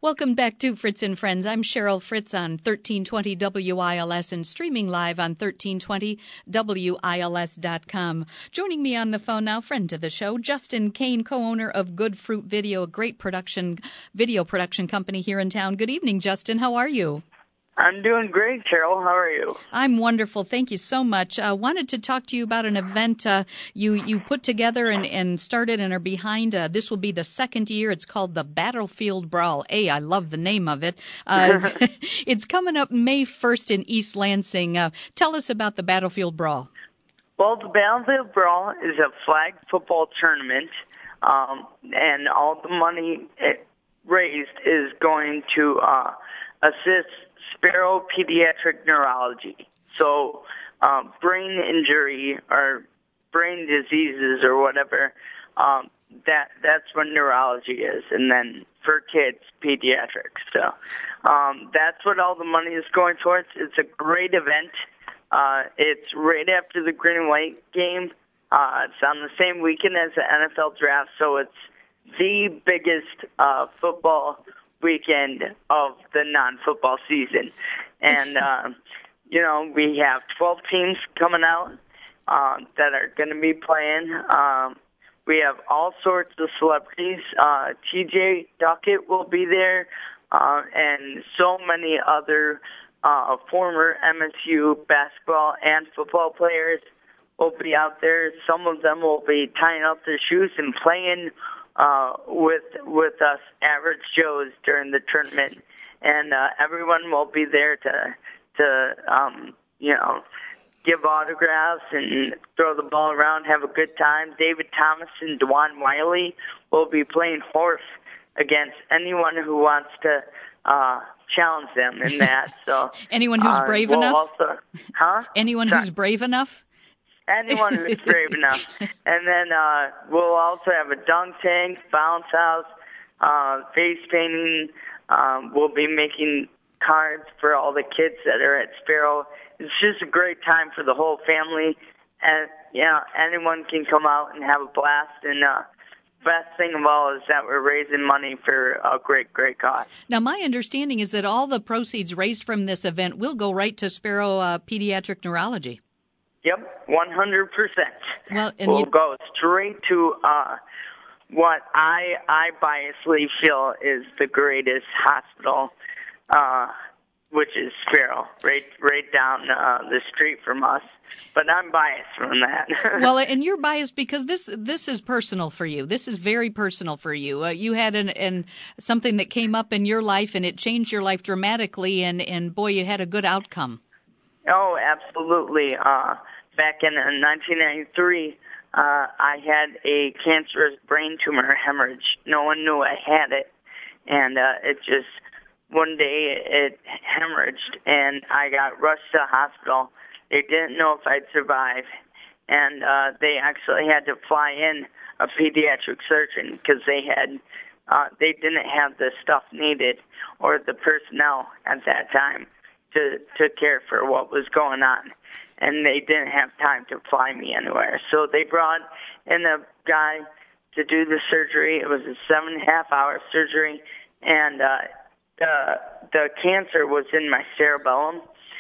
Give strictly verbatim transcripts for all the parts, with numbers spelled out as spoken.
Welcome back to Fritz and Friends. I'm Cheryl Fritz on thirteen twenty W I L S and streaming live on thirteen twenty W I L S dot com. Joining me on the phone now, friend to the show, Justin Kane, co-owner of Good Fruit Video, a great production video production company here in town. Good evening, Justin. How are you? I'm doing great, Cheryl. How are you? I'm wonderful. Thank you so much. I uh, wanted to talk to you about an event uh, you, you put together and, and started and are behind. Uh, this will be the second year. It's called the Battlefield Brawl. A, I love the name of it. Uh, it's coming up May first in East Lansing. Uh, tell us about the Battlefield Brawl. Well, the Battlefield Brawl is a flag football tournament, um, and all the money it raised is going to uh, assist Sparrow Pediatric Neurology. So um, brain injury or brain diseases or whatever, um, that that's what neurology is. And then for kids, pediatrics. So um, that's what all the money is going towards. It's a great event. Uh, it's right after the green and white game. Uh, it's on the same weekend as the N F L draft, so it's the biggest uh, football weekend of the non-football season. And, uh, you know, we have twelve teams coming out uh, that are going to be playing. Um, we have all sorts of celebrities. Uh, T J Duckett will be there, uh, and so many other uh, former M S U basketball and football players will be out there. Some of them will be tying up their shoes and playing Uh, with with us average Joes during the tournament, and uh, everyone will be there to to um, you know give autographs and throw the ball around, have a good time. David Thomas and Dewan Wiley will be playing horse against anyone who wants to uh, challenge them in that. So anyone who's uh, brave we'll enough, also, huh? Anyone Sorry. who's brave enough. Anyone who's brave enough. And then uh, we'll also have a dunk tank, bounce house, uh, face painting. Um, we'll be making cards for all the kids that are at Sparrow. It's just a great time for the whole family. And, you know, anyone can come out and have a blast. And uh, best thing of all is that we're raising money for a great, great cause. Now, my understanding is that all the proceeds raised from this event will go right to Sparrow uh, Pediatric Neurology. Yep, one hundred percent. Well, and we'll you... go straight to uh, what I I biasly feel is the greatest hospital, uh, which is Sparrow, right right down uh, the street from us. But I'm biased from that. Well, and you're biased because this this is personal for you. This is very personal for you. Uh, you had an, an something that came up in your life, and it changed your life dramatically, and, and boy, you had a good outcome. Oh, absolutely. Uh, back in uh, nineteen ninety-three, uh, I had a cancerous brain tumor hemorrhage. No one knew I had it. And uh, it just, one day it hemorrhaged, and I got rushed to the hospital. They didn't know if I'd survive. And uh, they actually had to fly in a pediatric surgeon because they had, uh, they didn't have the stuff needed or the personnel at that time to to care for what was going on, and they didn't have time to fly me anywhere. So they brought in a guy to do the surgery. It was a seven and a half hour surgery, and uh, the the cancer was in my cerebellum,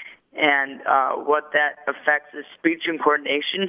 and uh, what that affects is speech and coordination.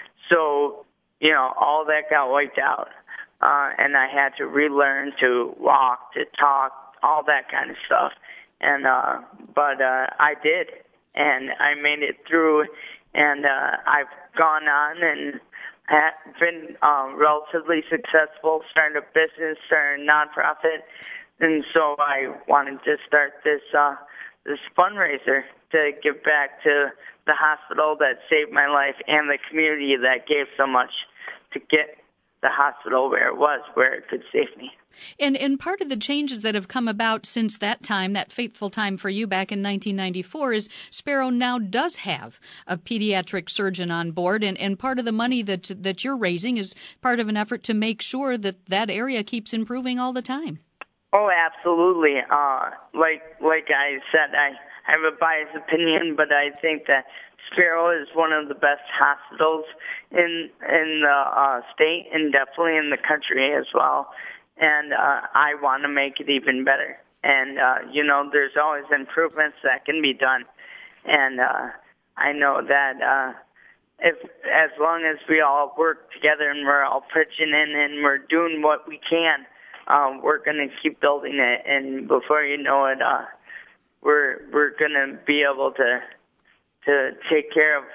So you know all that got wiped out, uh, and I had to relearn to walk, to talk, all that kind of stuff. And uh, but uh, I did, and I made it through, and uh, I've gone on and have been uh, relatively successful, started a business, started a nonprofit, and so I wanted to start this uh, this fundraiser to give back to the hospital that saved my life and the community that gave so much to get the hospital where it was, where it could save me. And and part of the changes that have come about since that time, that fateful time for you back in nineteen ninety-four, is Sparrow now does have a pediatric surgeon on board, and, and part of the money that that you're raising is part of an effort to make sure that that area keeps improving all the time. Oh, absolutely. Uh, like like I said, I have a biased opinion, but I think that Sparrow is one of the best hospitals in in the uh, state and definitely in the country as well. And uh, I want to make it even better. and uh, you know, there's always improvements that can be done. And uh, I know that uh, if as long as we all work together and we're all pitching in and we're doing what we can, um, we're going to keep building it. And before you know it, uh, we're we're going to be able to to take care of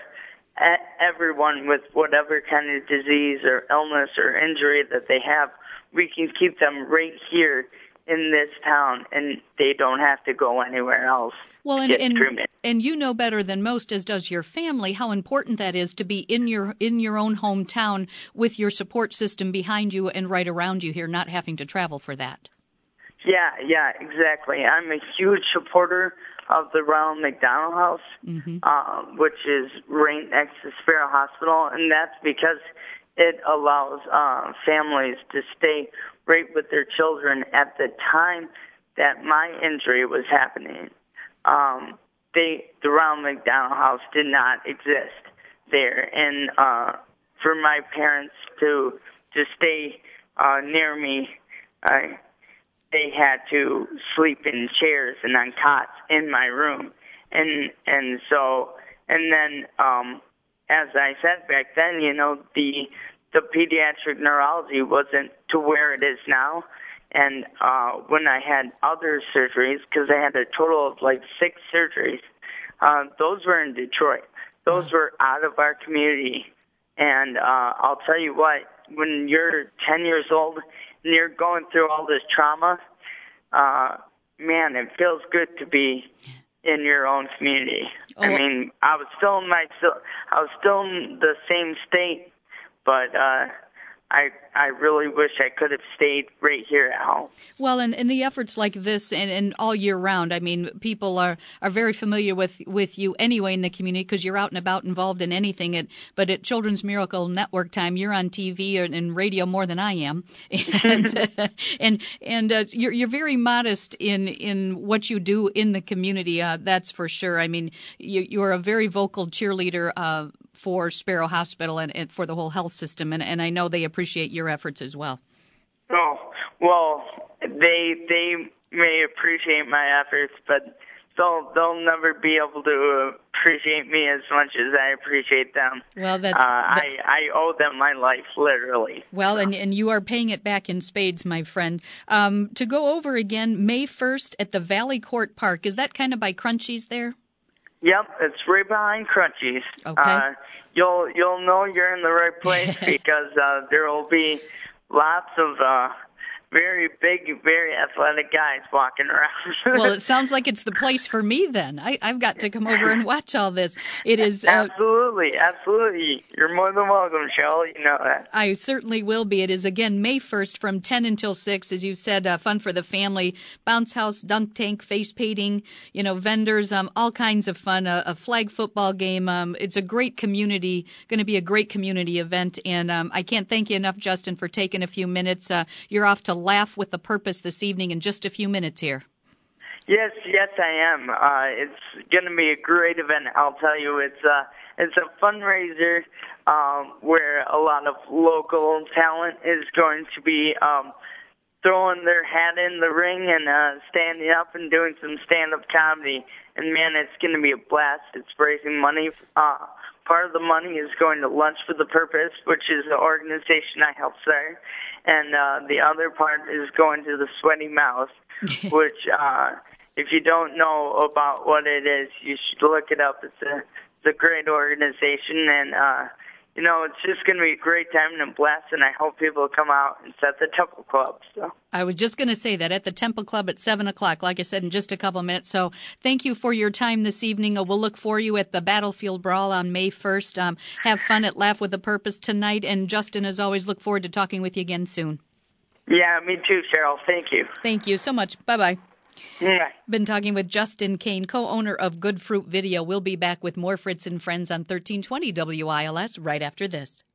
everyone with whatever kind of disease or illness or injury that they have. We can keep them right here in this town, and they don't have to go anywhere else. Well, and, to get and, treatment. and you know better than most, as does your family, how important that is to be in your in your own hometown with your support system behind you and right around you here, not having to travel for that. Yeah, yeah, exactly. I'm a huge supporter of the Ronald McDonald House, mm-hmm. uh, which is right next to Sparrow Hospital, and that's because it allows uh, families to stay right with their children at the time that my injury was happening. Um, they, the Ronald McDonald House did not exist there, and uh, for my parents to to stay uh, near me, I. They had to sleep in chairs and on cots in my room, and and so and then um, as I said back then, you know, the the pediatric neurology wasn't to where it is now, and uh, when I had other surgeries, because I had a total of like six surgeries, uh, those were in Detroit. Those were out of our community, and uh, I'll tell you what, when you're ten years old and you're going through all this trauma, uh, man, it feels good to be in your own community. Oh. I mean, I was still in my, I was still in the same state, but uh, I I really wish I could have stayed right here at home. Well, and, and the efforts like this and, and all year round, I mean, people are, are very familiar with, with you anyway in the community because you're out and about involved in anything. At, but at Children's Miracle Network time, you're on T V and, and radio more than I am. And uh, and, and uh, you're, you're very modest in, in what you do in the community, uh, that's for sure. I mean, you, you're a very vocal cheerleader uh, for Sparrow Hospital and, and for the whole health system, and, and I know they appreciate your efforts as well. Oh, well, they they may appreciate my efforts, but they'll they'll never be able to appreciate me as much as I appreciate them. Well, that's uh, I I owe them my life, literally. Well, so. and and you are paying it back in spades, my friend. Um, to go over again, May first at the Valley Court Park. Is that kind of by Crunchies there? Yep, it's right behind Crunchies. Okay. Uh, you'll you'll know you're in the right place because uh, there will be lots of uh, very big, very athletic guys walking around. Well, it sounds like it's the place for me then. I, I've got to come over and watch all this. It is uh, absolutely, absolutely. You're more than welcome, Cheryl. You know that. I certainly will be. It is again May first from ten until six, as you said. Uh, fun for the family. Bounce house, dunk tank, face painting. You know, vendors, um, all kinds of fun. A, a flag football game. Um, it's a great community. Going to be a great community event, and um, I can't thank you enough, Justin, for taking a few minutes. Uh, you're off to Laugh with the Purpose this evening in just a few minutes here. Yes, yes, I am. Uh, it's going to be a great event. I'll tell you, it's a it's a fundraiser um, where a lot of local talent is going to be um, throwing their hat in the ring and uh, standing up and doing some stand-up comedy. And man, it's going to be a blast. It's raising money. Uh, part of the money is going to Lunch for the Purpose, which is the organization I help start. And uh, the other part is going to the Sweaty Mouse, which, uh, if you don't know about what it is, you should look it up. It's a, it's a great organization, and, uh, you know, it's just going to be a great time and a blast, and I hope people come out and set the Temple Club. So. I was just going to say that at the Temple Club at seven o'clock, like I said, in just a couple of minutes. So thank you for your time this evening. We'll look for you at the Battlefield Brawl on May first. Um, have fun at Laugh with a Purpose tonight. And Justin, as always, look forward to talking with you again soon. Yeah, me too, Cheryl. Thank you. Thank you so much. Bye-bye. Yeah. Been talking with Justin Kane, co-owner of Good Fruit Video. We'll be back with more Fritz and Friends on thirteen twenty W I L S right after this.